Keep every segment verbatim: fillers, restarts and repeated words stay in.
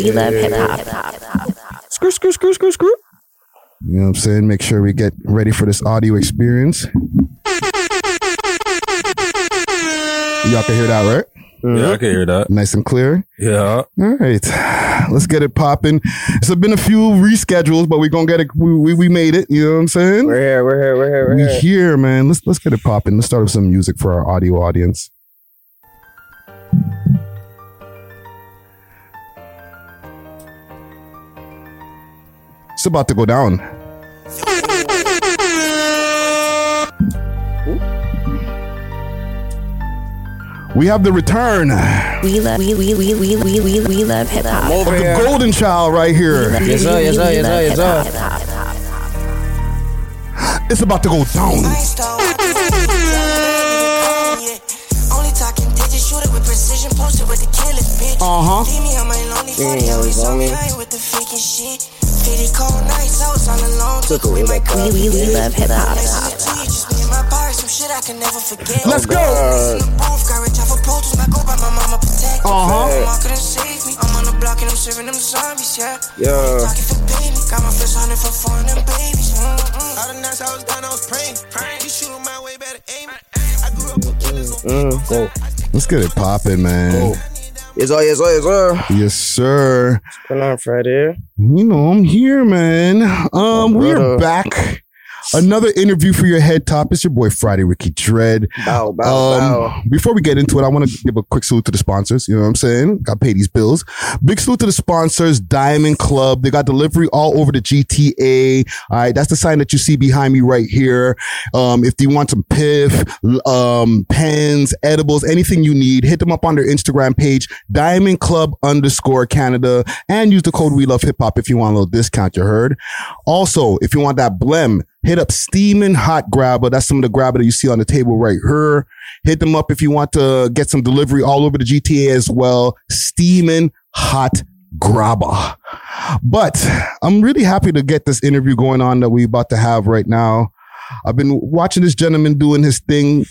We love hip hop. Screw, screw, screw, screw, screw. You know what I'm saying? Make sure we get ready for this audio experience. Y'all can hear that, right? Yeah, I can hear that. Nice and clear. Yeah. All right. Let's get it popping. It's been a few reschedules, but we're going to get it. We, we we made it. You know what I'm saying? We're here. We're here. We're here. We're we here. here, man. Let's, let's get it popping. Let's start with some music for our audio audience. It's about to go down. We have the return. We love we we we we we we, we love hip hop. Over of the here. golden child right here. Yes, sir. Yes, sir. Yes, sir. Yes, sir. It's about to go down. Uh-huh. Took away my car. We we we love hip hop. Let's go. Uh-huh. Yeah. Mm, go. Let's get it popping, man. Go. Yes, sir. Yes, sir. Yes, sir. Yes, sir. What's going on, Friday? You know, I'm here, man. Um, we're brother. back. Another interview for your head top. It's your boy Friday Ricky Dread. Bow, bow, Um, bow. before we get into it, I want to give a quick salute to the sponsors. You know what I'm saying? Got to pay these bills. Big salute to the sponsors, Diamond Club. They got delivery all over the G T A. All right. That's the sign that you see behind me right here. Um, if you want some piff, um, pens, edibles, anything you need, hit them up on their Instagram page, Diamond Club underscore Canada, and use the code We Love Hip Hop if you want a little discount, you heard. Also, if you want that blem, hit up Steamin' Hot Grabber. That's some of the grabber that you see on the table right here. Hit them up if you want to get some delivery all over the G T A as well. Steamin' Hot Grabber. But I'm really happy to get this interview going on that we're about to have right now. I've been watching this gentleman doing his thing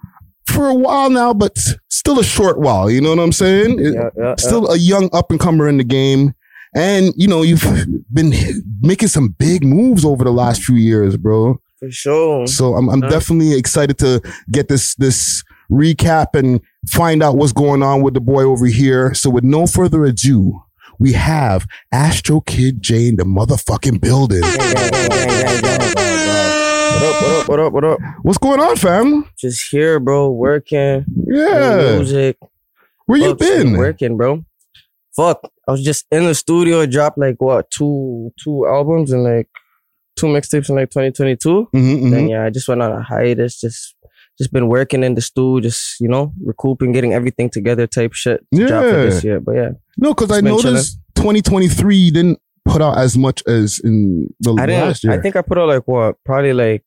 for a while now, but still a short while. You know what I'm saying? Yeah, yeah, Still a young up and comer in the game. And, you know, you've been making some big moves over the last few years, bro. For sure. So I'm, I'm Yeah. definitely excited to get this, this recap and find out what's going on with the boy over here. So with no further ado, we have Astro Kid J in the motherfucking building. Gang, gang, gang, gang, gang, gang, gang, gang. What up, what up, what up, what up? What's going on, fam? Just here, bro, working. Yeah. doing music. Where you Fuck, still been? Working, bro. Fuck. I was just in the studio, dropped like what, two two albums and like two mixtapes in like twenty twenty-two. Mm-hmm, Then mm-hmm. yeah, I just went on a hiatus, just just been working in the studio, just, you know, recouping, getting everything together type shit to drop for Yeah. this year. But yeah. No, because I Just been noticed twenty twenty-three you didn't put out as much as in the I last didn't year. I think I put out like what, probably like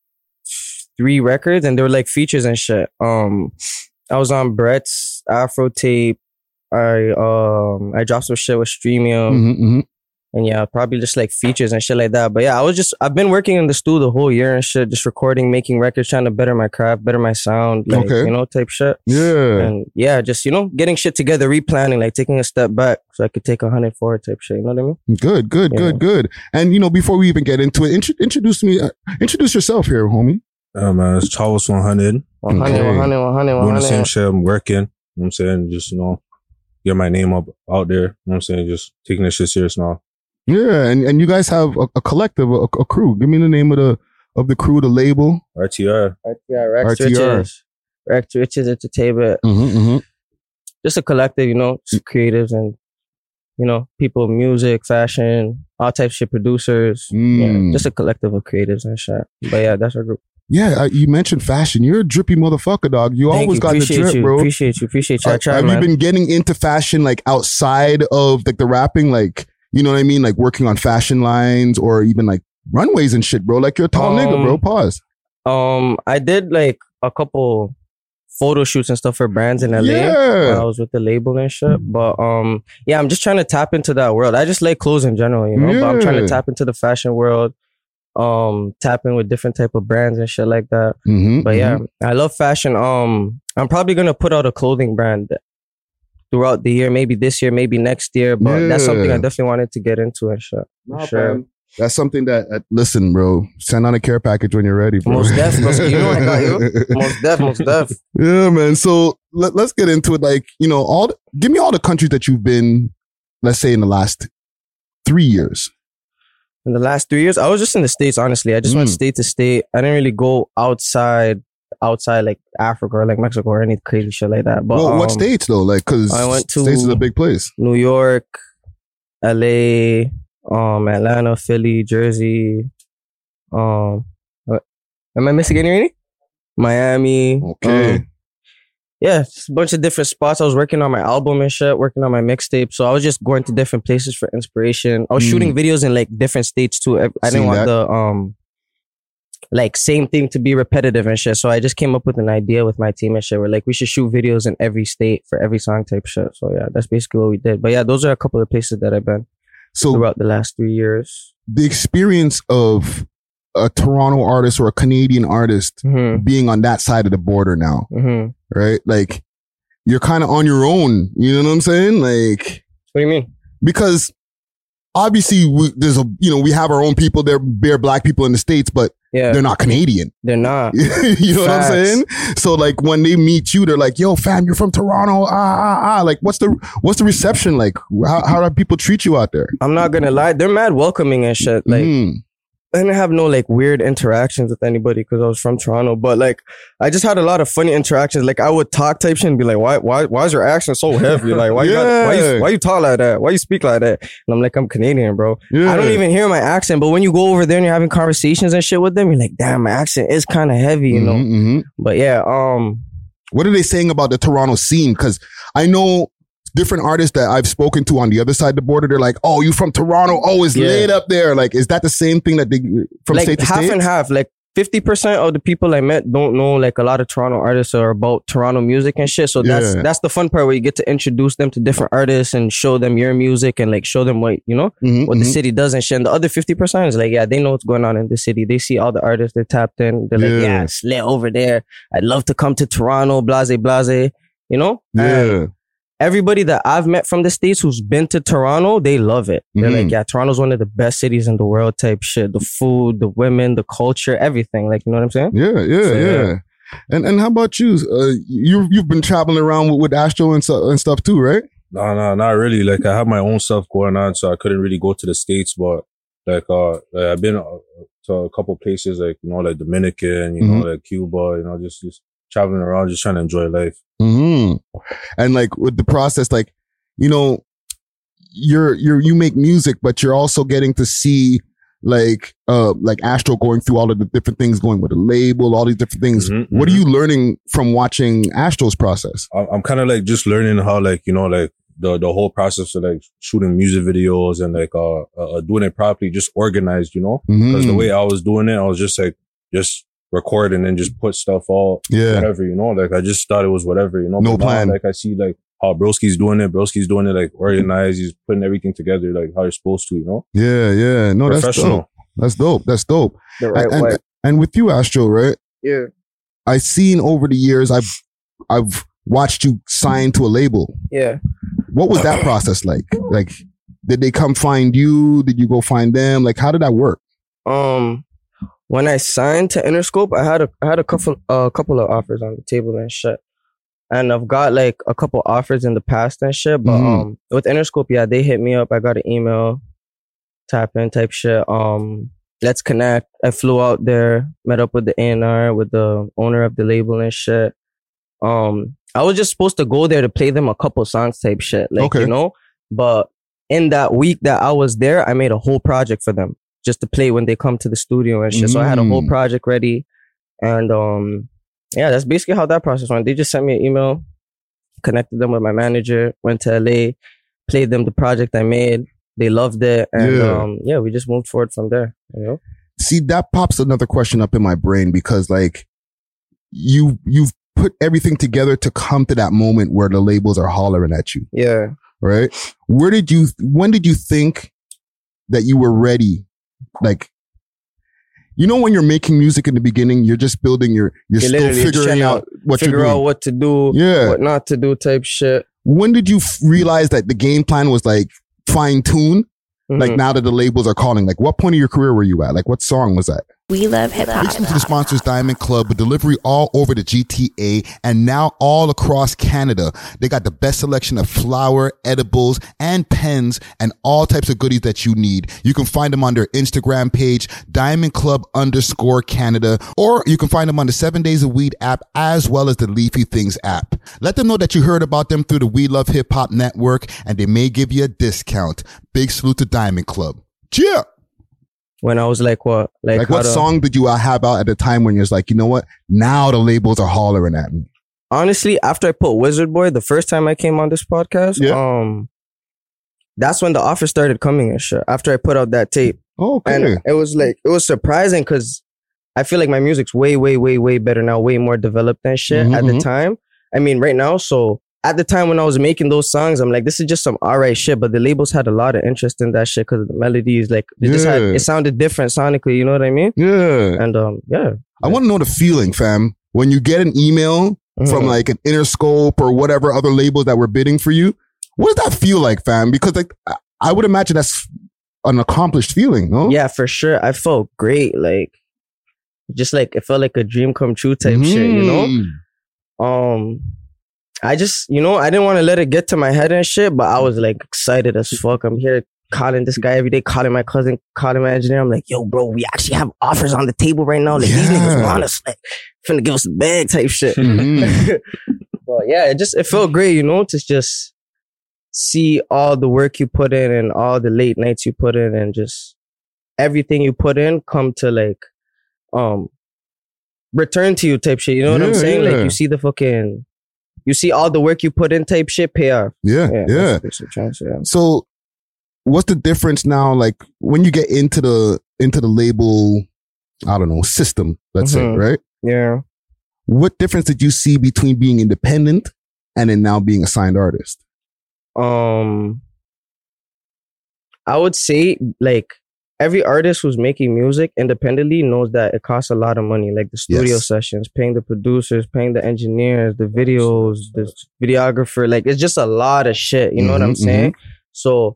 three records and they were like features and shit. Um I was on Brett's Afro tape. I um I dropped some shit with Streamium. Mhm, mhm. And yeah, probably just like features and shit like that. But yeah, I was just, I've been working in the studio the whole year and shit, just recording, making records, trying to better my craft, better my sound, like, Okay. you know, type shit. Yeah. And yeah, just, you know, getting shit together, replanning, like taking a step back so I could take a hundred forward type shit. You know what I mean? Good, good, Yeah. good, good. And, you know, before we even get into it, intro- introduce me, uh, introduce yourself here, homie. Uh, man, it's Charles one hundred. one hundred, Okay. one hundred, one hundred, Doing the same one hundred. shit. I'm working. You know what I'm saying? Just, you know, get my name up out there. You know what I'm saying? Just taking this shit serious now. Yeah. And, and you guys have a, a collective, a, a crew. Give me the name of the, of the crew, the label. R T R. Yeah, Rex R T R. Riches. Rex Riches Entertainment. Mm-hmm, mm-hmm. Just a collective, you know, just creatives and, you know, people, music, fashion, all types of shit, producers. Mm. Yeah, just a collective of creatives and shit. But yeah, that's our group. Yeah. Uh, you mentioned fashion. You're a drippy motherfucker, dog. You Thank always you. got the Appreciate drip, you. bro. Appreciate you. Appreciate you. I Uh, try, have man. you been getting into fashion like outside of like the rapping, like, you know what I mean? Like working on fashion lines or even like runways and shit, bro. Like you're a tall nigga, bro. Um, Pause. Um, I did like a couple photo shoots and stuff for brands in L A Yeah. when I was with the label and shit. But um, yeah, I'm just trying to tap into that world. I just like clothes in general, you know. But I'm trying Yeah. to tap into the fashion world. Um, tap in with different type of brands and shit like that. Mm-hmm, But yeah, I love fashion. Um, I'm probably gonna put out a clothing brand throughout the year, maybe this year, maybe next year. But Yeah. that's something I definitely wanted to get into and shit. Nah, Sure. fam. That's something that, uh, listen, bro, send on a care package when you're ready, bro. Most def, bro. You know I got you. Most def, most def. Yeah, man. So let, let's get into it. Like, you know, all the, give me all the countries that you've been, let's say in the last three years. In the last three years, I was just in the States, honestly. I just went Mm. state to state. I didn't really go outside, outside like Africa or like Mexico or any crazy shit like that. But well, what um, states though? Like, cause I went to- states is a big place. New York, L A, um, Atlanta, Philly, Jersey. Um, what- am I missing any? Miami. Okay. um, yeah, just a bunch of different spots. I was working on my album and shit, working on my mixtape. So I was just going to different places for inspiration. I was Mm. shooting videos in like different states too. I, I Seen didn't want that. the um like same thing to be repetitive and shit. So I just came up with an idea with my team and shit. We're like, we should shoot videos in every state for every song type shit. So yeah, that's basically what we did. But yeah, those are a couple of places that I've been So throughout the last three years. the experience of a Toronto artist or a Canadian artist Mm-hmm. being on that side of the border now, Mm-hmm. right? Like, you're kind of on your own. You know what I'm saying? Like, What do you mean? because obviously we, there's a, you know, we have our own people. They're bare black people in the States, but Yeah, they're not Canadian. they're not. You know what I'm Facts. saying? So like when they meet you, they're like, yo, fam, you're from Toronto. Ah, ah, ah. Like, what's the, what's the reception like? How, how do people treat you out there? I'm not gonna lie, they're mad welcoming and shit. Like, Mm. I didn't have no like weird interactions with anybody because I was from Toronto, but like I just had a lot of funny interactions. Like I would talk type shit and be like, why, why, why is your accent so heavy? Like, why you, got, why Yeah. you, why you talk like that? Why you speak like that? And I'm like, I'm Canadian, bro. Yeah. I don't even hear my accent, but when you go over there and you're having conversations and shit with them, you're like, damn, my accent is kind of heavy, you know? Mhm, mhm. But yeah, um, What are they saying about the Toronto scene? Because I know different artists that I've spoken to on the other side of the border. They're like, "Oh, you from Toronto? Oh, it's Yeah. lit up there." Like, is that the same thing that they from like state to half state? and half. Like fifty percent of the people I met don't know like a lot of Toronto artists are about Toronto music and shit. So that's Yeah. that's the fun part where you get to introduce them to different artists and show them your music and like show them what you know Mhm, what the mhm. city does and shit. And the other fifty percent is like, yeah, they know what's going on in the city. They see all the artists, they're tapped in. They're like, Yeah. yeah, it's lit over there. I'd love to come to Toronto, blase, blase, you know? And Yeah. everybody that I've met from the States who's been to Toronto, they love it. They're Mhm. like, yeah, Toronto's one of the best cities in the world type shit. The food, the women, the culture, everything. Like, you know what I'm saying? Yeah, yeah, So, yeah. yeah. And and how about you? Uh, you you've been traveling around with, with Astro and, so, and stuff too, right? No, no, not really. Like I have my own stuff going on, so I couldn't really go to the States. But like, uh, like, I've been uh, to a couple places, like you know, like Dominican, you know, like Cuba, you know, just just traveling around, just trying to enjoy life. Hmm. And like with the process, like you know, you're you're you make music, but you're also getting to see like uh like Astro going through all of the different things, going with a label, all these different things. Mhm, What are mhm. you learning from watching Astro's process? I'm, I'm kind of like just learning how, like, you know, like the, the whole process of like shooting music videos and like, uh, uh doing it properly, just organized, you know, because the Mhm. way I was doing it, I was just like, just record and then just put stuff all, Yeah. whatever, you know, like I just thought it was whatever, you know, No But now, plan. like I see like how Broski's doing it. Broski's doing it like organized. He's putting everything together like how you're supposed to, you know, Yeah, yeah. No, that's professional. dope. That's dope. That's dope. The right and, way. and, and with you, Astro, right? Yeah. I've seen over the years, I've I've watched you sign to a label. Yeah. What was that process like? Like, did they come find you? Did you go find them? Like, how did that work? Um, when I signed to Interscope, I had a I had a couple a uh, couple of offers on the table and shit, and I've got like a couple offers in the past and shit. But Mhm. um, with Interscope, yeah, they hit me up. I got an email, tap in type shit. Um, let's connect. I flew out there, met up with the A and R, with the owner of the label and shit. Um, I was just supposed to go there to play them a couple songs type shit, like Okay. you know. But in that week that I was there, I made a whole project for them just to play when they come to the studio and shit. So I had a whole Mm. project ready, and um, yeah, that's basically how that process went. They just sent me an email, connected them with my manager, went to L A, played them the project I made. They loved it, and Yeah. um, yeah, we just moved forward from there. You know, See, that pops another question up in my brain because like you you've put everything together to come to that moment where the labels are hollering at you, yeah. right? Where did you when did you think that you were ready? Like, you know, when you're making music in the beginning, you're just building your you're You're still literally just figuring trying to out what Figure you're out doing. what to do, Yeah. what not to do, type shit. when did you f- realize that the game plan was like fine tuned? Mhm. Like now that the labels are calling, like what point of your career were you at? Like what song was that? We love hip hop. Listen to the sponsors Diamond Club with delivery all over the G T A and now all across Canada. They got the best selection of flour, edibles, and pens and all types of goodies that you need. You can find them on their Instagram page, Diamond Club underscore Canada, or you can find them on the Seven Days of Weed app as well as the Leafy Things app. Let them know that you heard about them through the We Love Hip Hop Network and they may give you a discount. Big salute to Diamond Club. Cheer! When I was like, what? Like, Like how what to- song did you have out at the time when you're like, you know what? Now the labels are hollering at me. Honestly, after I put Wizard Boy, the first time I came on this podcast, Yeah. um, that's when the offers started coming and shit. After I put out that tape. Okay. And it was like, it was surprising because I feel like my music's way, way, way, way better now, way more developed and shit Mhm, at the mhm. time. I mean, right now, so at the time when I was making those songs, I'm like, this is just some alright shit, but the labels had a lot of interest in that shit because the melodies, like, they just had, Yeah. it sounded different sonically, you know what I mean? yeah. And um, yeah. I want to know the feeling, fam. When you get an email from Mhm. like an Interscope or whatever other labels that were bidding for you, what does that feel like, fam? Because like I- I would imagine that's an accomplished feeling, no? Yeah, for sure. I felt great. Like, just like, it felt like a dream come true type shit, you know? Mm. Um, I just, you know, I didn't want to let it get to my head and shit, but I was like excited as fuck. I'm here calling this guy every day, calling my cousin, calling my engineer. I'm like, yo, bro, we actually have offers on the table right now. Like, these Yeah. niggas want us, like, finna give us the bag type shit. Mhm. But yeah, it just, it felt great, you know, to just see all the work you put in and all the late nights you put in and just everything you put in come to like, um, return to you type shit. You know what I'm Yeah, saying? yeah. Like, you see the fucking, you see all the work you put in type shit pay off. Yeah, yeah. that's basically what I'm trying to say, yeah. So what's the difference now? Like when you get into the into the label, I don't know, system, let's say, Mhm. right? Yeah. What difference did you see between being independent and then now being a signed artist? Um, I would say like every artist who's making music independently knows that it costs a lot of money, like the studio Yes. sessions, paying the producers, paying the engineers, the videos, the videographer. Like it's just a lot of shit. You know what I'm Mhm, saying? So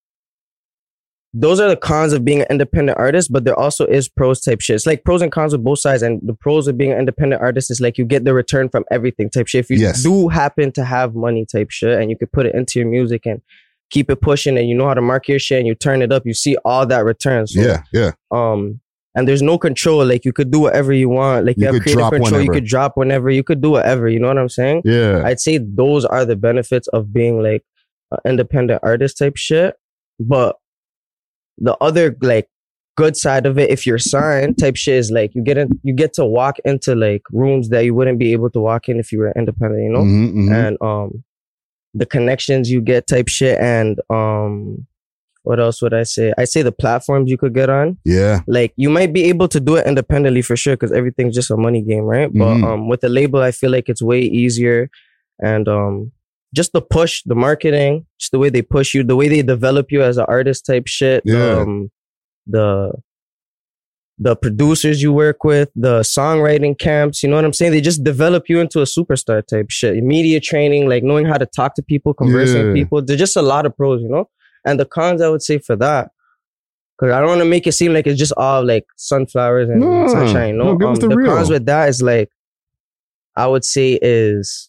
those are the cons of being an independent artist, but there also is pros type shit. It's like pros and cons with both sides. And the pros of being an independent artist is like you get the return from everything type shit. If you Yes. do happen to have money type shit and you could put it into your music and keep it pushing and you know how to market your shit and you turn it up, you see all that return. So, Yeah, yeah. um, and there's no control. Like you could do whatever you want. Like you, You have could creative drop control. whenever. You could drop whenever. You could do whatever. You know what I'm saying? Yeah. I'd say those are the benefits of being like an independent artist type shit. But the other like good side of it, if you're signed type shit, is like you get in, you get to walk into like rooms that you wouldn't be able to walk in if you were independent. You know, Mhm, mhm. and um, the connections you get type shit, and um, what else would I say? I say the platforms you could get on. Yeah. Like you might be able to do it independently for sure because everything's just a money game, right? But Mhm. um, with a label, I feel like it's way easier, and um, just the push, the marketing, just the way they push you, the way they develop you as an artist type shit. Yeah. Um, the the producers you work with, the songwriting camps, you know what I'm saying? They just develop you into a superstar type shit. Media training, like knowing how to talk to people, conversing Yeah. with people. There's just a lot of pros, you know? And the cons, I would say for that, because I don't want to make it seem like it's just all like sunflowers and No, sunshine, you know? no, give us Um, the the real. cons with that is like, I would say is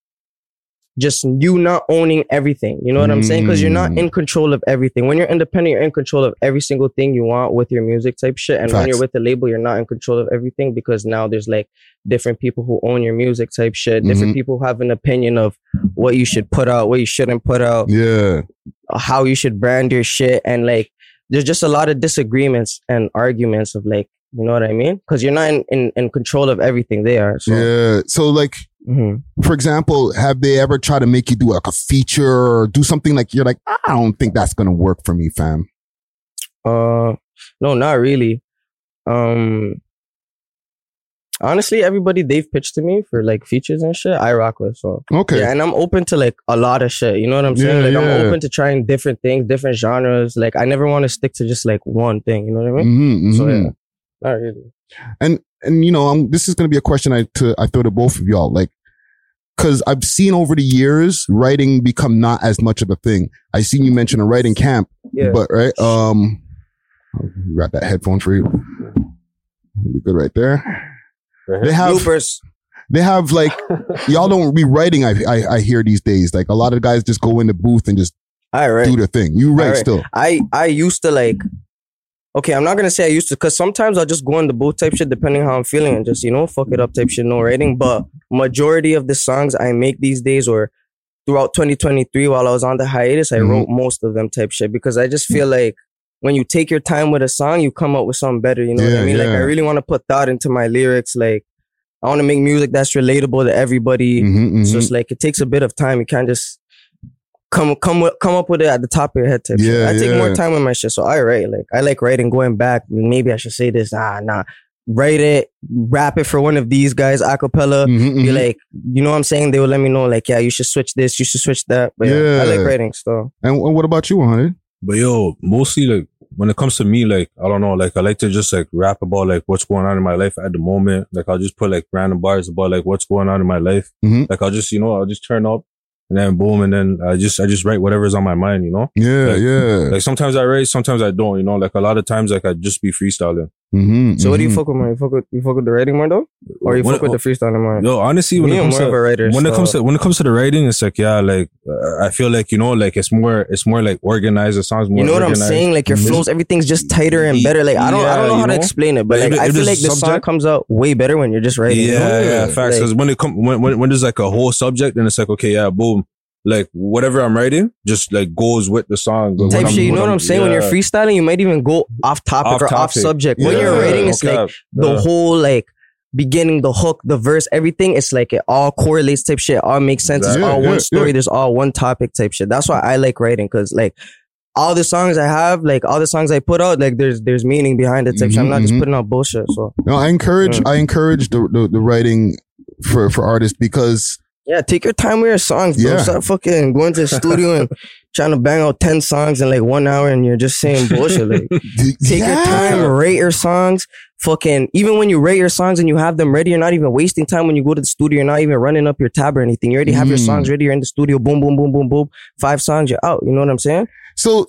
just you not owning everything. You know what I'm saying? Because you're not Mm. in control of everything. When you're independent, you're in control of every single thing you want with your music type shit. And when Facts. you're with the label, you're not in control of everything because now there's like different people who own your music type shit. Different Mhm. people who have an opinion of what you should put out, what you shouldn't put out, Yeah. how you should brand your shit. And like, there's just a lot of disagreements and arguments of like, you know what I mean? Because you're not in, in, in control of everything they are. So, Yeah. So like, Mhm. for example, have they ever tried to make you do like a feature or do something like you're like, I don't think that's gonna work for me, fam. Uh, no, not really. Um, honestly, everybody they've pitched to me for like features and shit, I rock with. So Okay. yeah, and I'm open to like a lot of shit. You know what I'm saying? Yeah, like yeah. I'm open to trying different things, different genres. Like I never want to stick to just like one thing. You know what I mean? Mhm, So mhm. yeah, not really. And and you know, um, this is gonna be a question I to I throw to both of y'all. Like, because I've seen over the years writing become not as much of a thing. I seen you mention a writing camp, Yeah. but right, um, got that headphone for you. Be good right there. They have Bloopers. they have like y'all don't be writing. I, I I hear these days like a lot of guys just go in the booth and just All right. do their thing. You write All right. still. I I used to like. Okay, I'm not gonna say I used to, cause sometimes I'll just go in the booth type shit depending how I'm feeling and just, you know, fuck it up type shit, no writing. But majority of the songs I make these days or throughout twenty twenty-three while I was on the hiatus, I Mhm. wrote most of them type shit because I just feel like when you take your time with a song, you come up with something better. You know what Yeah, I mean? Like yeah. I really want to put thought into my lyrics. Like I want to make music that's relatable to everybody. Mhm, So mhm. it's like it takes a bit of time. You can't just come come with, come up with it at the top of your head type shit. Yeah, I take yeah. more time with my shit. So I write. Like I like writing, going back. Maybe I should say this. Ah, nah. Write it, rap it for one of these guys, acapella. Mhm, Be mhm. like, you know what I'm saying? They will let me know, like, yeah, you should switch this, you should switch that. But yeah, I like Yeah. writing still. And wh- what about you, one hundred? But yo, mostly like when it comes to me, like I don't know, like I like to just like rap about like what's going on in my life at the moment. Like I'll just put like random bars about like what's going on in my life. Mhm. Like I'll just, you know, I'll just turn up and then boom, and then I just I just write whatever's on my mind, you know. Yeah, Like- yeah. Like sometimes I write, sometimes I don't, you know. Like a lot of times, like I just be freestyling. Mm-hmm, So what do you mhm. fuck with more? You fuck with, you fuck with the writing more though? Or you When- fuck with the freestyling more? Yo, honestly, when Me, it I'm comes more to of a writer. when it comes so- to when it comes to the writing, it's like yeah, like uh, I feel like you know, like it's more it's more like organized. The songs more. You know what I'm organized. saying? Like your Mhm. flows, everything's just tighter and better. Like I don't, I don't Yeah, know how you to know? explain it, but Like, like if- I if feel there's like the a song subject- comes out way better when you're just writing. you know? Yeah, yeah, facts. Like- Because when it come when, when when there's like a whole subject, and it's like okay, yeah, boom, like whatever I'm writing, just like goes with the song. But when Type I'm- shit, you know what I'm saying? When you're yeah. freestyling, you might even go off topic Off or off topic. subject. When you're Yeah. writing, it's Okay. like the Yeah. whole like beginning, the hook, the verse, everything. It's like it all correlates type shit. All makes sense. It's Yeah, all yeah, one story. yeah. There's all one topic type shit. That's why I like writing because like all the songs I have, like all the songs I put out, like there's there's meaning behind it type shit. I'm not Mhm, just mhm. putting out bullshit. So No, I encourage Yeah. I encourage the, the the writing for for artists because yeah, take your time with your songs, bro. Yeah. Stop fucking going to the studio and trying to bang out ten songs in like one hour and you're just saying bullshit. Like take your time, rate your songs. Fucking, even when you rate your songs and you have them ready, you're not even wasting time when you go to the studio. You're not even running up your tab or anything. You already have your Mm. songs ready. You're in the studio. Boom, boom, boom, boom, boom. Five songs, you're out. You know what I'm saying? So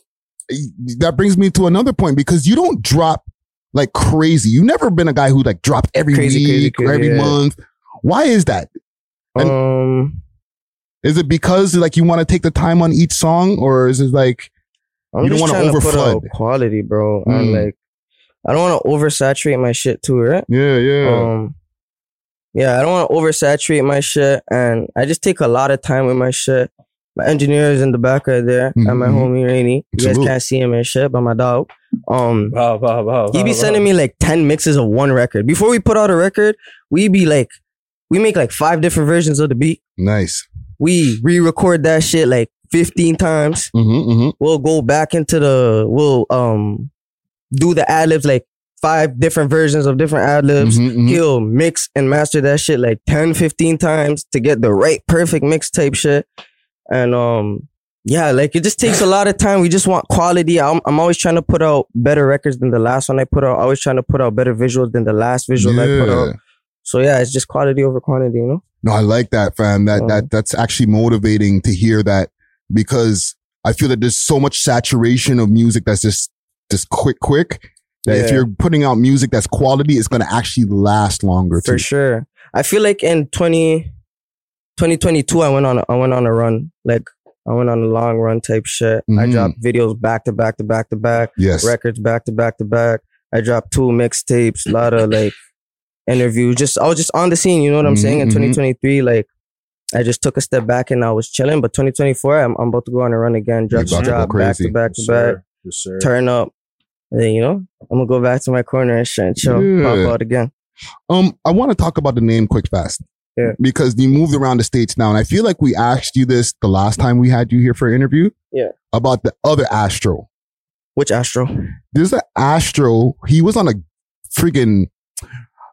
that brings me to another point because you don't drop like crazy. You've never been a guy who like dropped every Crazy, week crazy, or crazy, every yeah. month. Why is that? And- um, Is it because like you want to take the time on each song, or is it like I'm You don't just wanna trying to put out overflood. quality, bro. And Mm. like, I don't want to oversaturate my shit too, right? yeah, yeah, Um, yeah, I don't want to oversaturate my shit, and I just take a lot of time with my shit. My engineer is in the back right there, and my Mhm. homie Rainy. You guys Salute. can't see him and shit, but my dog. Um, Wow, wow, wow, he be wow, sending wow. me like ten mixes of one record. Before we put out a record, we be like, we make like five different versions of the beat. nice. We re-record that shit like fifteen times. Mm-hmm, mm-hmm. We'll go back into the, we'll um do the ad libs like five different versions of different ad libs. Mhm, mhm. He'll mix and master that shit like ten, fifteen times to get the right perfect mixtape shit. And um yeah, like it just takes a lot of time. We just want quality. I'm I'm always trying to put out better records than the last one I put out. Always trying to put out better visuals than the last visual I put out. So yeah, it's just quality over quantity, you know? No, I like that, fam. That Uh, that that's actually motivating to hear that because I feel that there's so much saturation of music that's just just quick, quick. That if Yeah. you're putting out music that's quality, it's gonna actually last longer For too. sure. I feel like in twenty, twenty twenty-two, I went on a, I went on a run. Like I went on a long run type shit. I Mhm. dropped videos back to back to back to back, Yes. records back to back to back. I dropped two mixtapes, a lot of like interviews. Just I was just on the scene, you know what I'm Mhm, saying? In mhm. twenty twenty-three, like I just took a step back and I was chilling. But twenty twenty-four, I'm, I'm about to go on a run again. Drop, about to go drop back crazy. to back to Yes, back, sir. Yes, sir. turn up. And then, you know, I'm gonna go back to my corner and shit and chill, Yeah. pop out again. Um, I want to talk about the name Quick Fast. Yeah. Because you moved around the states now, and I feel like we asked you this the last time we had you here for an interview. Yeah. About the other Astro. Which Astro? There's an Astro. He was on a freaking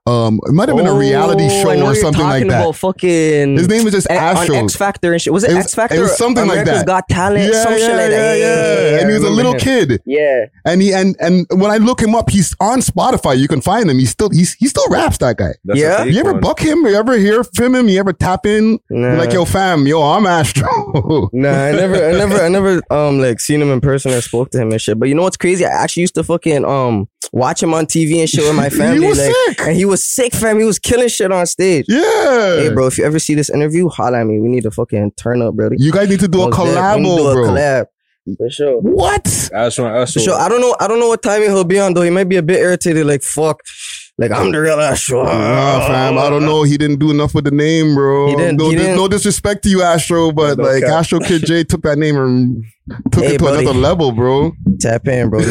Um, it might have been a reality Oh, I show know or you're something like talking that. about fucking His name was just A- Astro. on X Factor and shit. Was it, It was- X Factor? it was something like America's that. Got Talent, Yeah, some yeah, shit like yeah, that. yeah. And he was a I little remember him. kid. Yeah. And he and and when I look him up, he's on Spotify. You can find him. He's still he's he still raps, that guy. That's a Yeah? fake You ever one. buck him? You ever hear from him? You ever tap in? Nah. You're like, yo, fam, yo, I'm Astro. Nah, I never, I never, I never, um, like seen him in person or spoke to him and shit. But you know what's crazy? I actually used to fucking um watch him on T V and shit with my family. He was like, sick. and he was sick, fam. He was killing shit on stage. Yeah. Hey, bro, if you ever see this interview, holla at me. We need to fucking turn up, brother. You guys need to do a Most dead. We need to collabo, do a bro. collab. For sure. What? Astro, Astro. For sure. I don't know. I don't know what timing he'll be on though. He might be a bit irritated. Like fuck. Like I'm the real Astro. Nah, fam, I don't know. He didn't do enough with the name, bro. He didn't- no, he dis- didn't. no disrespect to you, Astro, but No like cap. Astro Kid J took that name and took Hey, it to buddy. another level, bro. Tap in, bro.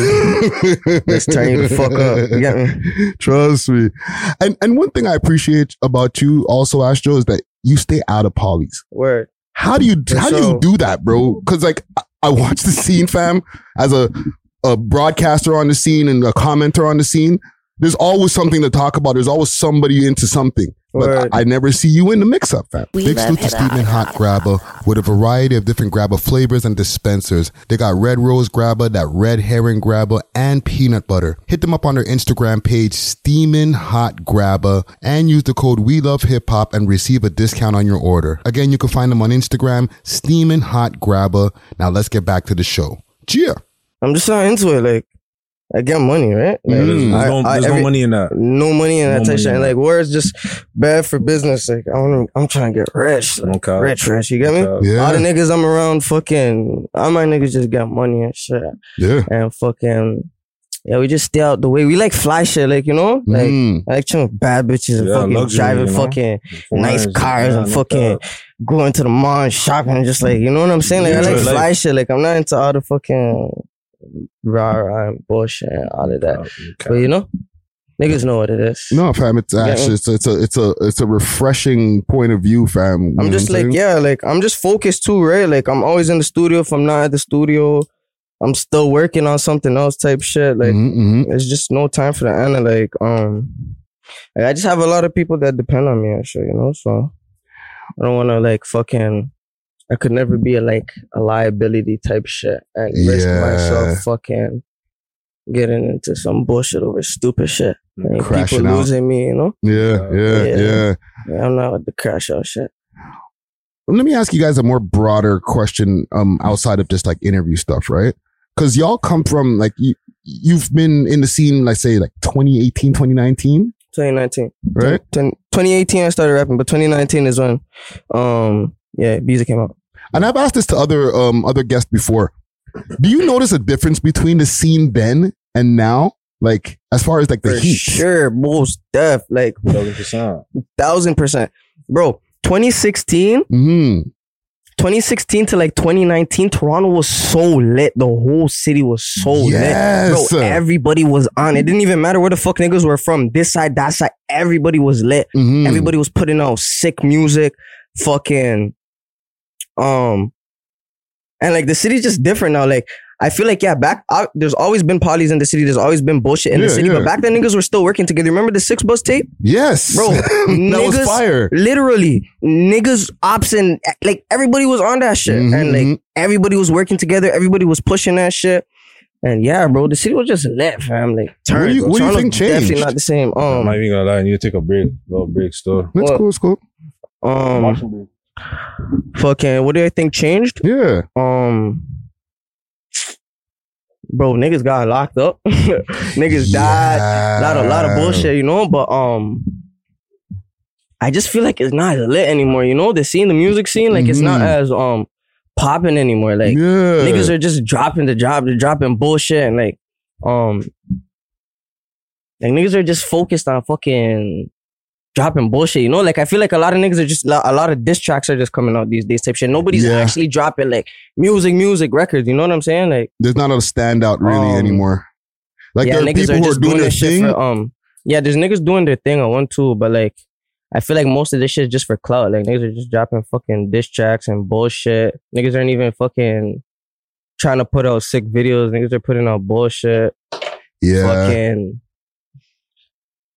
Let's turn you the fuck up. You get me? Trust me. And and one thing I appreciate about you also, Astro, is that you stay out of polys. Word. How do you For how do you sure. do that, bro? Because like I, I watch the scene, fam, as a a broadcaster on the scene and a commenter on the scene. There's always something to talk about. There's always somebody into something. But Word. I, I never see you in the mix-up, fam. We Big love salute to hip-hop. Steven Hot Grabber with a variety of different grabber flavors and dispensers. They got red rose grabber, that red herring grabber, and peanut butter. Hit them up on their Instagram page, Steamin' Hot Grabber, and use the code We Love Hip Hop and receive a discount on your order. Again, you can find them on Instagram, Steamin' Hot Grabber. Now let's get back to the show. Cheer. I'm just not into it. Like I get money, right? Like, Yeah, there's, there's I- no, I- there's every- no money in that. No money in that No type money shit. in And that. like, words just bad for business. Like, I want to, I'm trying to get rich. Like, No cap. rich, rich. You get me? No cap. Yeah. All the niggas I'm around, fucking, all my niggas just got money and shit. Yeah. And fucking, yeah, we just stay out the way. We like fly shit, like, you know? Like, Mm. I like chilling with bad bitches and Yeah, fucking luxury, driving you know? fucking Foreign nice and- cars yeah, and no fucking cap. going to the mall and shopping and just like, you know what I'm saying? Like, You I like enjoy fly life. shit. Like, I'm not into all the fucking rah rah and bullshit and all of that. No cap. But you know, niggas know what it is. No, fam, it's Yeah. actually it's, it's a it's a it's a refreshing point of view, fam. You know I'm just what like, saying? yeah, like I'm just focused too, right? Like I'm always in the studio. If I'm not at the studio, I'm still working on something else type shit. Like Mhm, mhm. there's just no time for the end. And like, um, like, I just have a lot of people that depend on me and shit, you know. So I don't want to like fucking. I could never be a like a liability type shit and risk Yeah. myself fucking getting into some bullshit over stupid shit. And Crashing people out. losing me, you know. Yeah, yeah, Yeah. yeah. Yeah, I'm not with the crash out shit. Let me ask you guys a more broader question um outside of just like interview stuff, right? Because y'all come from like you you've been in the scene, like say like twenty eighteen, twenty nineteen, twenty nineteen. right? Ten- twenty eighteen I started rapping, but twenty nineteen is when um yeah, music came out. And I've asked this to other um other guests before. Do you notice a difference between the scene then and now? Like as far as like the For heat? sure, most def, like Thousand percent. thousand percent. Bro, twenty sixteen, Mm-hmm. twenty sixteen to like twenty nineteen, Toronto was so lit. The whole city was so Yes. lit. Bro, everybody was on. It didn't even matter where the fuck niggas were from. This side, that side, everybody was lit. Mm-hmm. Everybody was putting out sick music. Fucking um and like the city's just different now. Like I feel like yeah, back out there's always been polys in the city. There's always been bullshit in Yeah, the city. yeah. But back then niggas were still working together. Remember the six bus tape? Yes. Bro, that was niggas- fire. Literally, niggas, ops, and like everybody was on that shit. Mhm, And like everybody was working together. Everybody was pushing that shit. And yeah, bro, the city was just lit, fam. Like, What do you- bro. what do you Toronto's think Definitely changed? not the same. I'm not Um, even gonna lie. I need to take a break. Little break still. That's What? cool, that's cool. um, Washing break. fucking, what do I think changed? Yeah. Um, bro, niggas got locked up. Niggas died. Lot of lot of bullshit, you know. But um, I just feel like it's not as lit anymore. You know, the scene, the music scene, like it's not Mhm. as um popping anymore. Like yeah. niggas are just dropping the job. They're dropping bullshit and like um, like niggas are just focused on fucking dropping bullshit. You know, like I feel like a lot of niggas are just a lot of diss tracks are just coming out these days type shit. Nobody's Yeah. actually dropping like music, music records. You know what I'm saying? Like. There's not a standout really Um, anymore. Like there are niggas people who are just doing their this shit thing. For, um, yeah, there's niggas doing their thing on one too, but like, I feel like most of this shit is just for clout. Like niggas are just dropping fucking diss tracks and bullshit. Niggas aren't even fucking trying to put out sick videos. Niggas are putting out bullshit. yeah. Fucking.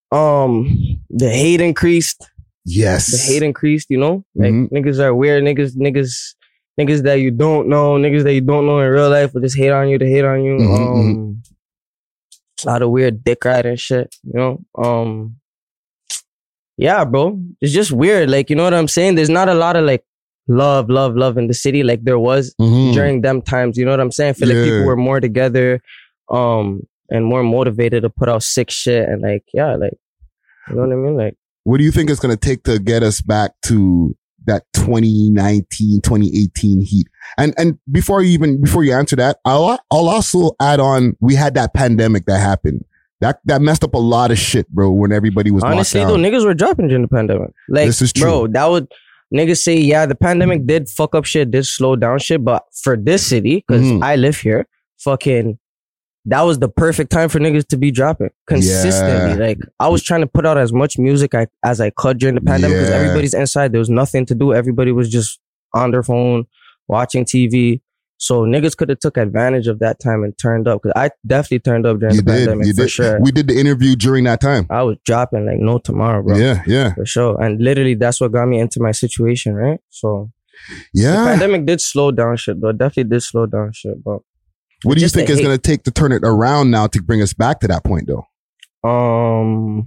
um, the hate increased. Yes. The hate increased, you know? Like, Mhm. niggas are weird. Niggas, niggas, niggas that you don't know, niggas that you don't know in real life will just hate on you to hate on you. Mhm, Um, a lot of weird dick riding shit, you know? Um, yeah, bro. It's just weird. Like, you know what I'm saying? There's not a lot of like love, love, love in the city like there was Mhm. during them times. You know what I'm saying? I feel like Yeah. people were more together, um, and more motivated to put out sick shit and like, yeah, like, you know what I mean? Like, What do you think it's going to take to get us back to that twenty nineteen, twenty eighteen heat? And and before you even before you answer that, I'll I'll also add on. We had that pandemic that happened. That that messed up a lot of shit, bro. When everybody was honestly, locked though, down. niggas were dropping during the pandemic. Like, This is true. bro, that would niggas say, yeah, the pandemic did fuck up shit, did slow down shit, but for this city, because Mhm. I live here, fucking, that was the perfect time for niggas to be dropping consistently. Yeah. Like, I was trying to put out as much music I, as I could during the pandemic because Yeah. everybody's inside. There was nothing to do. Everybody was just on their phone, watching T V. So niggas could have took advantage of that time and turned up. Because I definitely turned up during You the did, pandemic you for did. sure. We did the interview during that time. I was dropping like no tomorrow, bro. Yeah, yeah, For sure. And literally that's what got me into my situation, right? So the yeah. pandemic did slow down shit, though. Definitely did slow down shit, but What do you just think the is hate. going to take to turn it around now to bring us back to that point, though? um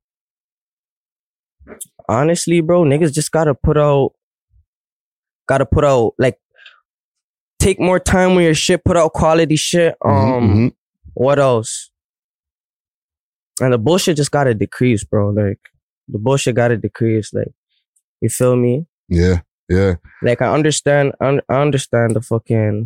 honestly, bro, niggas just gotta put out gotta put out like take more time with your shit, put out quality shit. Um Mhm, mhm. what else? And the bullshit just gotta decrease, bro. Like the bullshit gotta decrease. Like, you feel me? Yeah, yeah. Like, I understand, I un- I understand the fucking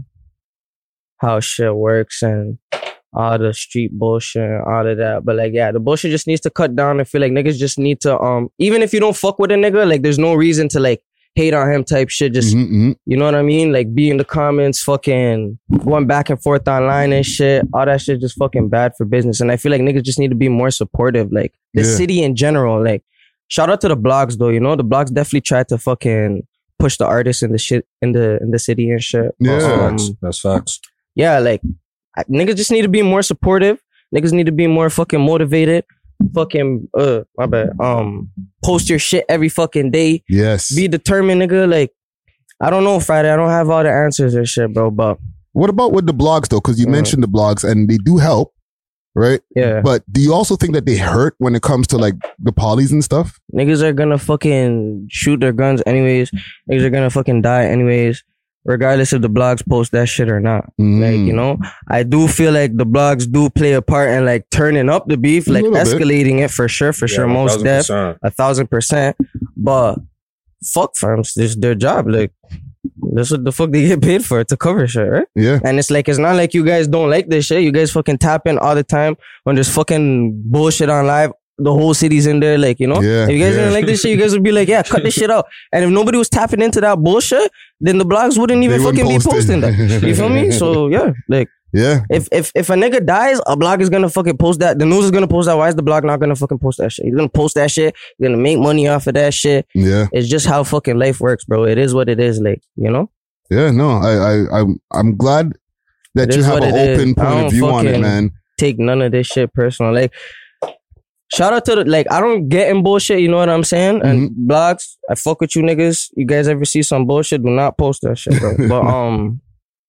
how shit works and all the street bullshit and all of that. But like, yeah, the bullshit just needs to cut down. I feel like niggas just need to, um, even if you don't fuck with a nigga, like, there's no reason to like hate on him type shit. Just, Mhm, mhm. you know what I mean? Like, be in the comments, fucking going back and forth online and shit. All that shit just fucking bad for business. And I feel like niggas just need to be more supportive. Like, the Yeah. city in general. Like, shout out to the blogs though. You know, the blogs definitely tried to fucking push the artists in the shit in the in the city and shit. Yeah. That's Um, facts. That's facts. yeah, like I- niggas just need to be more supportive. Niggas need to be more fucking motivated. Fucking uh, my bad. Um, post your shit every fucking day. Yes. Be determined, nigga. Like, I don't know, Friday. I don't have all the answers and shit, bro. But What about with the blogs, though? Because you Mm. mentioned the blogs and they do help, right? yeah, But do you also think that they hurt when it comes to like the polys and stuff? niggas are gonna fucking shoot their guns anyways. Niggas are gonna fucking die anyways, regardless if the blogs post that shit or not. Like, Mm. you know, I do feel like the blogs do play a part in like turning up the beef, A like little bit. escalating it for sure, for sure, Yeah, most one thousand def, percent. a thousand percent. But fuck firms, this is their job. Like, that's what the fuck they get paid for, to cover shit, right? Yeah. And it's like, it's not like you guys don't like this shit. You guys fucking tap in all the time when there's fucking bullshit on live. The whole city's in there, like, you know? Yeah, If you guys yeah. didn't like this shit, you guys would be like, yeah, cut this shit out. And if nobody was tapping into that bullshit, then the blogs wouldn't even They wouldn't fucking post be it. posting that. You feel me? So, yeah, like, Yeah. if if if a nigga dies, a blog is gonna fucking post that. The news is gonna post that. Why is the blog not gonna fucking post that shit? He's gonna post that shit. He's gonna make money off of that shit. Yeah. It's just how fucking life works, bro. It is what it is, like, you know? Yeah. No, I, I, I'm, I'm glad that It you is have what an it is. open I point don't of view on it, fucking- man. Take none of this shit personal. Like, shout out to the, like, I don't get in bullshit, you know what I'm saying? And Mm-hmm. blogs, I fuck with you niggas. You guys ever see some bullshit, do not post that shit, bro. But, um,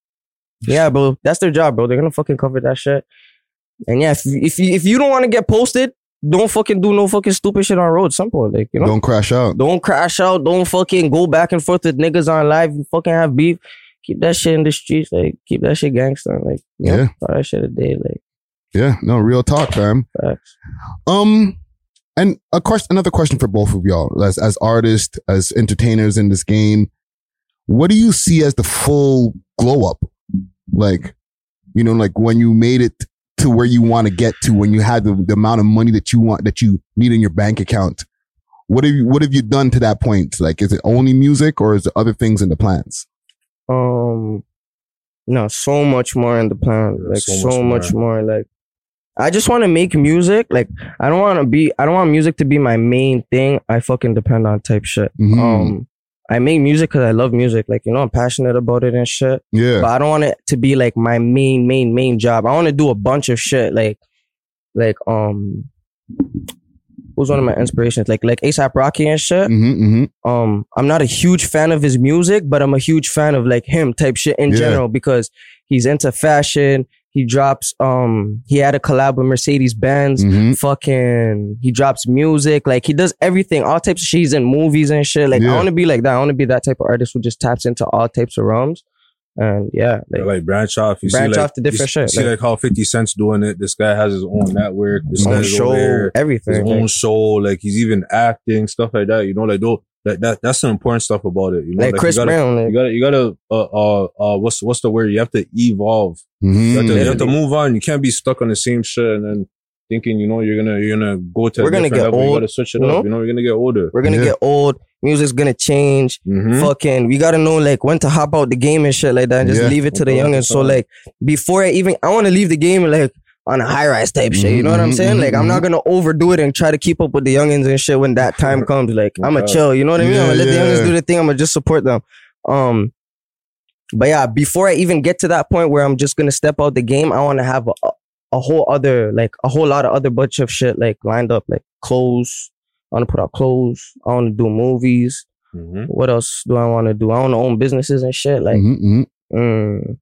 yeah, bro, that's their job, bro. They're gonna fucking cover that shit. And yeah, if, if you if you don't want to get posted, don't fucking do no fucking stupid shit on road. Simple, like, you know. Don't crash out. Don't crash out. Don't fucking go back and forth with niggas on live. You fucking have beef. Keep that shit in the streets. Like, keep that shit gangster. Like, you know, Yeah. all that shit a day. Like, Yeah. No, real talk, fam. facts. Um, and a question, another question for both of y'all, as as artists, as entertainers in this game. What do you see as the full glow up? Like, you know, like when you made it to where you want to get to, when you had the, the amount of money that you want, that you need in your bank account. What have you What have you done to that point? Like, is it only music, or is there other things in the plans? Um, no, so much more in the plan. Like, So so, much much more. Like, I just want to make music. Like, I don't want to be. I don't want music to be my main thing. I fucking depend on type shit. Mhm. Um, I make music because I love music. Like, you know, I'm passionate about it and shit. Yeah. But I don't want it to be like my main, main, main job. I want to do a bunch of shit. Like, like, um, who's one of my inspirations? Like like ASAP Rocky and shit. Mm-hmm, mm-hmm. Um, I'm not a huge fan of his music, but I'm a huge fan of like him type shit in Yeah. general because he's into fashion. He drops, um, he had a collab with Mercedes Benz. Mhm. Fucking, he drops music. Like he does everything, all types of shit. He's in movies and shit. Like Yeah. I want to be like that. I want to be that type of artist who just taps into all types of realms. And yeah, Like, like, branch off. You Branch see, like, off to different you shit, See like- like how fifty Cent's doing it. This guy has his own network. This his own guy's show, over here, everything. his own Like, show. Like he's even acting stuff like that. You know, like though that, that that's the important stuff about it. You know, like Chris you gotta, Brown. You Like, gotta you gotta uh uh uh what's what's the word? You have to evolve. You Mm-hmm. have to, you have to Literally. move on. You can't be stuck on the same shit and then thinking, you know, you're gonna you're gonna go to a We're gonna different get level. You old, gotta switch it you up. know? You know, you're gonna get older. we're gonna Yeah. get old. Music's gonna change. Mm-hmm. Fucking, we gotta know like when to hop out the game and shit like that and just Yeah. leave it to the one hundred youngins. So percent. like before I even, I want to leave the game like on a high rise type shit. You know what I'm Mhm, saying? mhm, Like I'm not gonna overdo it and try to keep up with the youngins and shit when that time comes. Like I'm gonna Okay. chill. You know what I mean? Yeah, I'm gonna let yeah. the youngins do the thing. I'm gonna just support them. Um, but yeah, before I even get to that point where I'm just gonna step out the game, I want to have a, a whole other like a whole lot of other bunch of shit like lined up, like clothes. I want to put out clothes. I want to do movies. Mm-hmm. What else do I want to do? I want to own businesses and shit. Like, Mm-hmm, mm,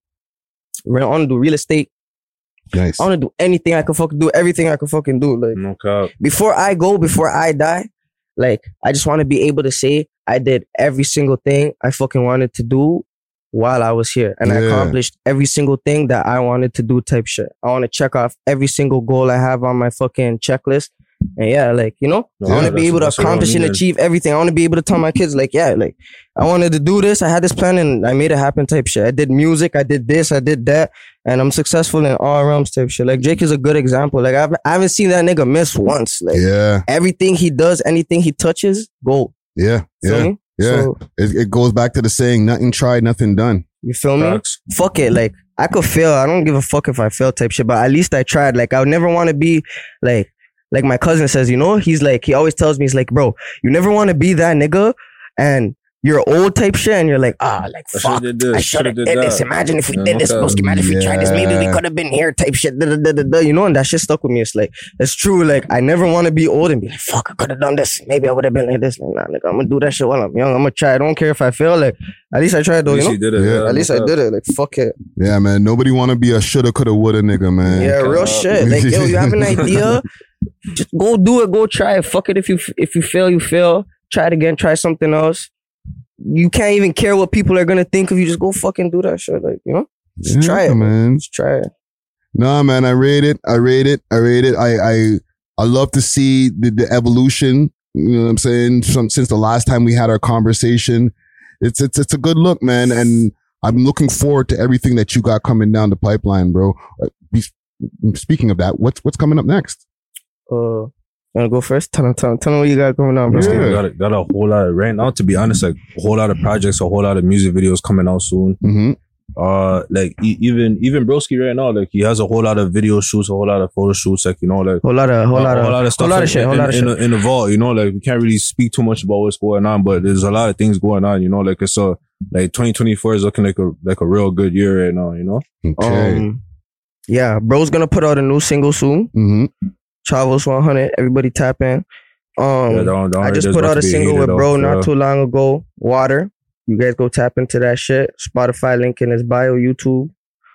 I want to do real estate. Nice. I want to do anything I can fucking do. Everything I can fucking do. Like, No cap. before I go, before I die, like, I just want to be able to say I did every single thing I fucking wanted to do while I was here. And I Yeah. accomplished every single thing that I wanted to do type shit. I want to check off every single goal I have on my fucking checklist. And yeah, like, you know, No, I want yeah, to be that's- able to that's what I accomplish and mean. achieve everything. I want to be able to tell my kids, like, yeah, like, I wanted to do this. I had this plan and I made it happen type shit. I did music. I did this. I did that. And I'm successful in all realms type shit. Like, Drake is a good example. Like, I've, I haven't seen that nigga miss once. Like, Yeah, everything he does, anything he touches, gold. yeah, Feel yeah, me? yeah. So, It, it goes back to the saying, nothing tried, nothing done. you feel me? Facts. Fuck it. Like, I could fail. I don't give a fuck if I fail type shit, but at least I tried. Like, I would never want to be like, like my cousin says, you know, he's like, he always tells me, he's like, bro, you never want to be that nigga and you're old type shit and you're like, ah, like, I fuck. should've did this, I should have should've did did this. that. Imagine if we Yeah, did this. okay. Broski. Imagine if we tried this. Maybe we Yeah. could have been here type shit. Da, da, da, da, da. You know, and that shit stuck with me. It's like, it's true. Like, I never want to be old and be like, fuck, I could have done this. Maybe I would have been like this. Like, nah, nigga, I'm going to do that shit while I'm young. I'm going to try. I don't care if I fail. Like, at least I tried though, At you least know? he did it. Yeah. Yeah, At least I did it. Like, fuck it. Yeah, man. Nobody want to be a shoulda, coulda, woulda nigga, man. Yeah, real Uh, shit. Like, yo, you have an idea? Just go do it. Go try it. Fuck it. If you if you fail, you fail. Try it again. Try something else. You can't even care what people are gonna think of you. Just go fucking do that shit. Like, you know, just Yeah, try it, man. man. Just try it. Nah, man, I rate it. I rate it. I rate it. I I I love to see the, the evolution. You know what I'm saying? From, since the last time we had our conversation, it's it's it's a good look, man. And I'm looking forward to everything that you got coming down the pipeline, bro. Uh, be, speaking of that, what's what's coming up next? Uh, you wanna go first? Tell them, tell them, tell them what you got going on, bro. Yeah. Got a, got a whole lot of right now. To be honest, like a whole lot of projects, a whole lot of music videos coming out soon. Mm-hmm. Uh, like e- even even Broski right now, like he has a whole lot of video shoots, a whole lot of photo shoots, like you know, like Whole lot of, whole a lot of, whole lot of stuff, whole lot in, of shit, whole in, lot of in, shit. the- in the vault. You know, like we can't really speak too much about what's going on, but there's a lot of things going on. You know, like it's a like twenty twenty-four is looking like a like a real good year right now. You know, Okay. Um, yeah, bro's gonna put out a new single soon. mm-hmm. Chavos one hundred. Everybody tap in. Um, yeah, that, that I just there's put about out a to be single heated with up, bro yeah. not too long ago. Water. You guys go tap into that shit. Spotify link in his bio, YouTube.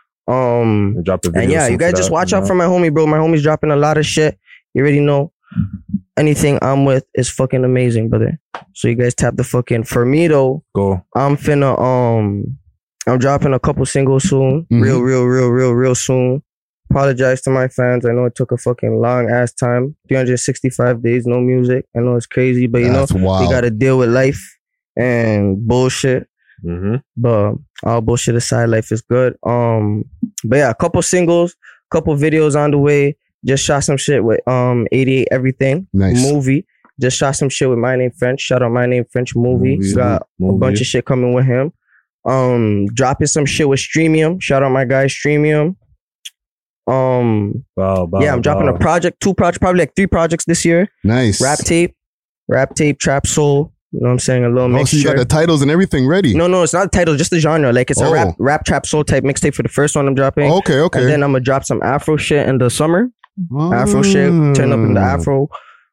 Um, They dropped a video and yeah, soon you guys for just that, watch you out know? for my homie, bro. My homie's dropping a lot of shit. You already know. Anything I'm with is fucking amazing, brother. So you guys tap the fucking. For me though, Go. I'm finna um, I'm dropping a couple singles soon. Mhm. Real, real, real, real, real soon. Apologize to my fans. I know it took a fucking long ass time. three hundred sixty-five days, no music. I know it's crazy, but you That's know, wild. we gotta deal with life and bullshit. Mm-hmm. But all bullshit aside, life is good. Um, but yeah, a couple singles, couple videos on the way. Just shot some shit with um eighty-eight Everything Nice. movie. Just shot some shit with My Name French. Shout out My Name French movie. Movie, Got a movie. bunch of shit coming with him. Um, dropping some shit with Streamium. Shout out my guy Streamium. Um, Wow, wow, yeah, I'm dropping wow. a project, two projects, probably like three projects this year. Nice. Rap tape, rap tape, trap soul. You know what I'm saying? A little Oh, so mixture. you got the titles and everything ready. No, no, it's not the title, just the genre. Like it's Oh. a rap, rap, trap, soul type mixtape for the first one I'm dropping. Okay, okay. And then I'm gonna drop some Afro shit in the summer. Afro shit, turn up in the Ah. Afro.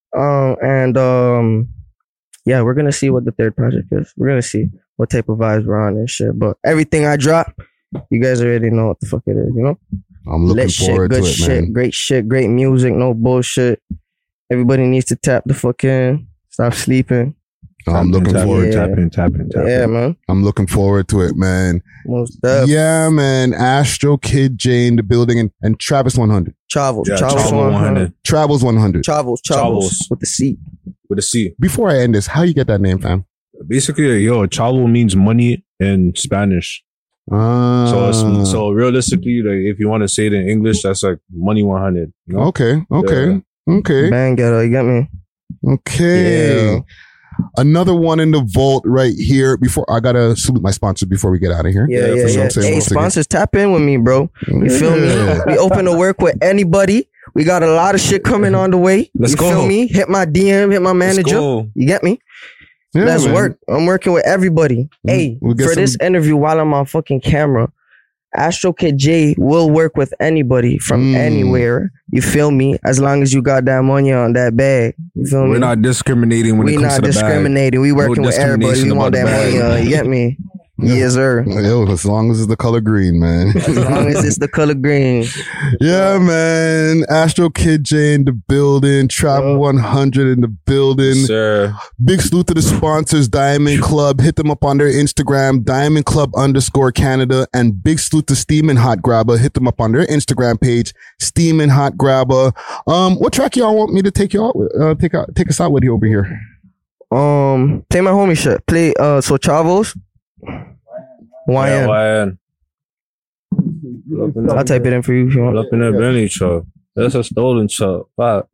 Um, and um, yeah, we're gonna see what the third project is. We're gonna see what type of vibes we're on and shit. But everything I drop, you guys already know what the fuck it is, you know? I'm looking Lit forward shit, good to it, shit, man. great shit, great music, no bullshit. Everybody needs to tap the fuck in. Stop sleeping. I'm looking tap forward. in, Yeah. tap in, tap in, tap Yeah, in. man. I'm looking forward to it, man. Most definitely. Yeah, man. Astro Kid J in the building and, and Travis one hundred. Travels, Yeah, travels, Travel one one hundred. hundred Travels one hundred. Travels, travels Travels. with the C. with a C. Before I end this, how you get that name, fam? Basically, yo, Chavo means money in Spanish. Uh, So, it's, so realistically, like if you want to say it in English, that's like money one hundred. You know? okay, okay, okay, Bang ghetto, you get me? okay. Yeah. Another one in the vault right here. Before I gotta salute my sponsors before we get out of here. Yeah, Yeah, yeah, for yeah. sure, I'm saying, Hey, once again. sponsors, tap in with me, bro. You feel Yeah. me? We open to work with anybody. We got a lot of shit coming on the way. Let's you go. feel me? Hit my D M, hit my Let's manager. go. You get me? Yeah, Let's man. work. I'm working with everybody. Hey, we'll get for this some- interview while I'm on fucking camera, Astro Kid J will work with anybody from Mm. anywhere. You feel me? As long as you got that money on that bag. You feel me? We're not discriminating when we it comes not to the bag. discriminating. We working with everybody. discrimination We want about that the money bag. on. You get me? Yes, sir. Yo, as long as it's the color green, man. As long as it's the color green. Yeah, man. Astro Kid J in the building. Travel Yo. one hundred in the building. Sir, Big salute to the sponsors, Diamond Club. Hit them up on their Instagram, Diamond Club underscore Canada. And big salute to Steam and Hot Grabber. Hit them up on their Instagram page, Steam and Hot Grabber. Um, what track y'all want me to take y'all with, uh, take out, take us out with you over here? Um, play my homie shit. Play uh so Chavos. Y yeah, N. Y N. Pull up in I'll the- type it in for you if you pull want. up in that Bentley truck. That's a stolen truck. Fuck.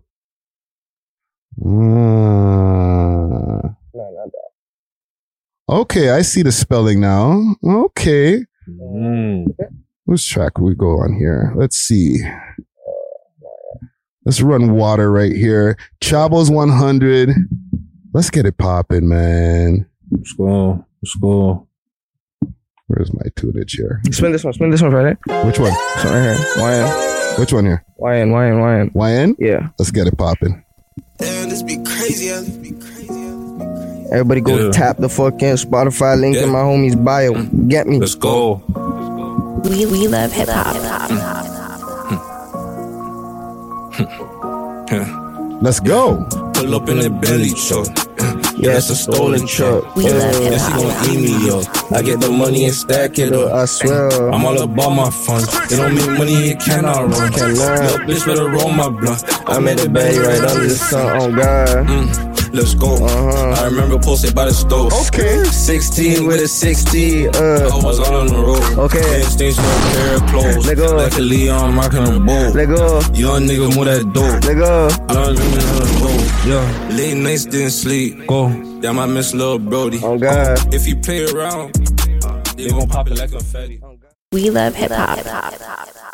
Uh, okay, I see the spelling now. Okay. Mm. Which track we go on here? Let's see. Let's run water right here. Chavos one hundred. Let's get it popping, man. Let's go. Let's go. Where's my tunage here? Spin this one. Spin this one right there. Which one? So right here. Y N. Which one here? Y N. Y N. Y N. Y N? Yeah. Let's get it popping. Damn, this be crazy. yeah, This be crazy. yeah, This be crazy. Everybody go Yeah. tap the fucking Spotify link in my homie's bio. Get me. Let's go. We we love hip hop. Let's go. Pull up in the Bentley truck. Yeah, it's a stolen truck. We love hip Yeah, she gon' hop. eat me up. I get the money and stack it up. I swear. I'm all about my funds. They don't make money, it cannot run. Cannot. Little bitch better roll my blunt. I made the bag right under the sun. Oh God. Mm, let's go. Uh-huh. I remember posted by the stove. Okay. sixteen with a sixty. Uh, I was all on the road. Okay. Ten stinks, no pair of clothes. Let go. Like a Leon, I'm rocking a bowl. let go. Young nigga move that dope. Let go. Young nigga dope. Yeah. Late nights didn't sleep. Go. Damn, I miss Lil Brody. Oh God. If you play around, they gon' pop it like confetti. We love hip hop.